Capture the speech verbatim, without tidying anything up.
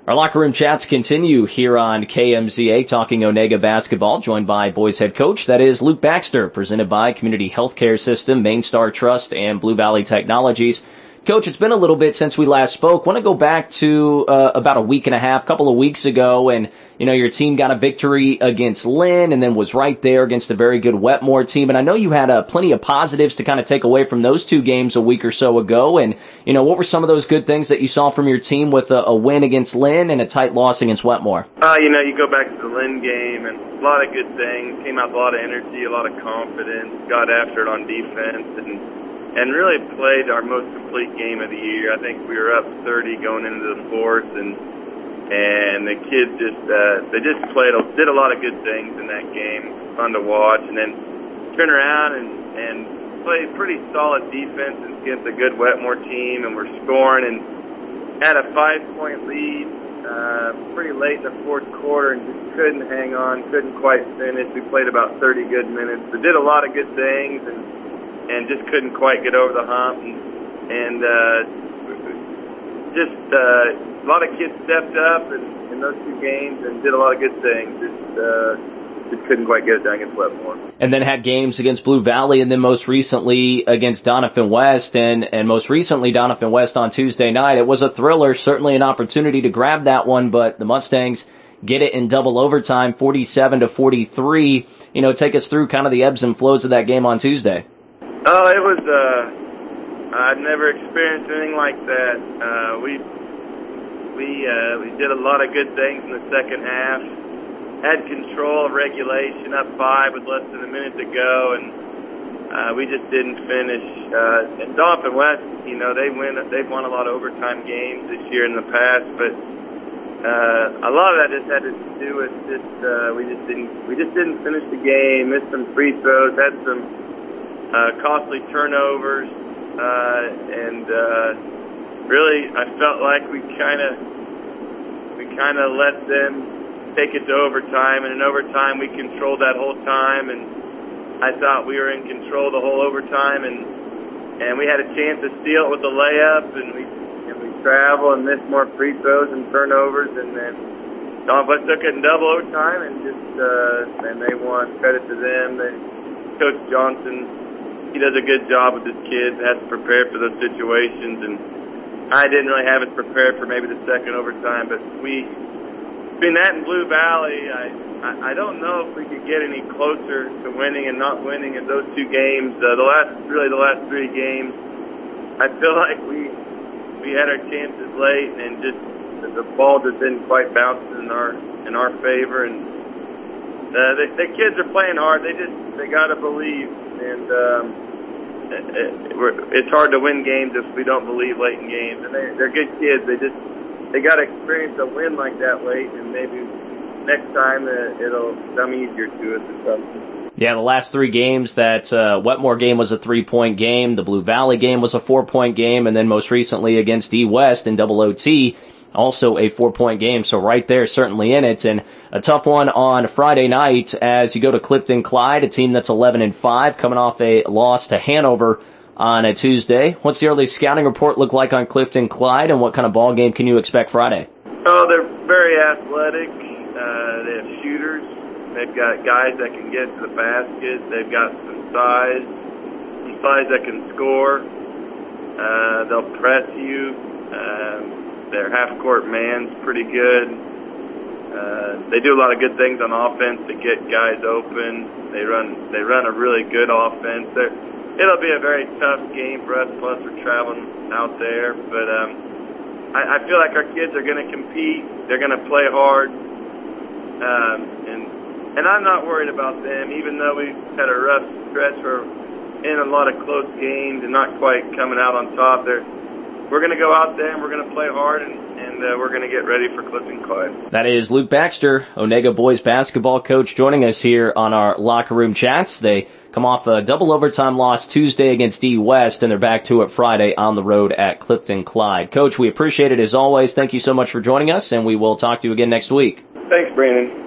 Our locker room chats continue here on K M Z A, talking Onega basketball, joined by boys head coach, that is Luke Baxter, presented by Community Healthcare System, Main Star Trust, and Blue Valley Technologies. Coach, it's been a little bit since we last spoke. I want to go back to uh, about a week and a half, couple of weeks ago, and you know your team got a victory against Lynn and then was right there against a very good Wetmore team. And I know you had uh, plenty of positives to kind of take away from those two games a week or so ago. And you know, what were some of those good things that you saw from your team with a, a win against Lynn and a tight loss against Wetmore? Uh, you know, you go back to the Lynn game, and a lot of good things. Came out with a lot of energy, a lot of confidence, got after it on defense, and and really played our most complete game of the year. I think we were up thirty going into the fourth, and and the kids just uh, they just played did a lot of good things in that game. Fun to watch, and then turn around and and played pretty solid defense against a good Wetmore team, and we're scoring and had a five point lead uh, pretty late in the fourth quarter, and just couldn't hang on, couldn't quite finish. We played about thirty good minutes, but did a lot of good things, and and just couldn't quite get over the hump, and, and uh, just uh, a lot of kids stepped up in, in those two games and did a lot of good things. Just, uh, just couldn't quite get it done against Wetmore. And then had games against Blue Valley, and then most recently against Doniphan West, and, and most recently Doniphan West on Tuesday night. It was a thriller, certainly an opportunity to grab that one, but the Mustangs get it in double overtime, forty-seven to forty-three. You know, take us through kind of the ebbs and flows of that game on Tuesday. Oh, it was, uh, I've never experienced anything like that. Uh, we, we, uh, we did a lot of good things in the second half, had control of regulation, up five with less than a minute to go, and, uh, we just didn't finish. Uh, and Doniphan West, you know, they win, they've won a lot of overtime games this year in the past, but, uh, a lot of that just had to do with just, uh, we just didn't, we just didn't finish the game, missed some free throws, had some, Uh, costly turnovers, uh, and uh, really, I felt like we kind of we kind of let them take it to overtime, and in overtime we controlled that whole time, and I thought we were in control the whole overtime, and and we had a chance to steal it with the layup, and we and we travel and missed more free throws and turnovers, and then Doniphan took it in double overtime, and just uh, and they won. Credit to them. They, Coach Johnson, he does a good job with his kids, has to prepare for those situations, and I didn't really have it prepared for maybe the second overtime, but we, between that and Blue Valley, I, I, I don't know if we could get any closer to winning and not winning in those two games. Uh, the last, really the last three games, I feel like we we had our chances late, and just the ball just didn't quite bounce in our in our favor, and uh, the, the kids are playing hard. They just they got to believe, and um, it's hard to win games if we don't believe late in games. And they, they're good kids. They just they got to experience a win like that late, and maybe next time uh, it'll come easier to us or something. Yeah, the last three games, that uh, Wetmore game was a three-point game, the Blue Valley game was a four-point game, and then most recently against D West in double O T, also a four-point game. So right there, certainly in it, and a tough one on Friday night as you go to Clifton Clyde, a team that's eleven and five, coming off a loss to Hanover on a Tuesday. What's the early scouting report look like on Clifton Clyde, and what kind of ball game can you expect Friday? Oh, they're very athletic. Uh, they have shooters. They've got guys that can get to the basket. They've got some size, some size that can score. Uh, they'll press you. Um, their half-court man's pretty good. Uh, they do a lot of good things on offense to get guys open. They run they run a really good offense. They're, it'll be a very tough game for us, plus we're traveling out there. But um, I, I feel like our kids are going to compete. They're going to play hard. Um, and and I'm not worried about them, even though we've had a rough stretch where in a lot of close games and not quite coming out on top. They're, we're going to go out there and we're going to play hard, and, and uh, we're going to get ready for Clifton Clyde. That is Luke Baxter, Onega boys basketball coach, joining us here on our locker room chats. They come off a double overtime loss Tuesday against D West, and they're back to it Friday on the road at Clifton Clyde. Coach, we appreciate it as always. Thank you so much for joining us, and we will talk to you again next week. Thanks, Brandon.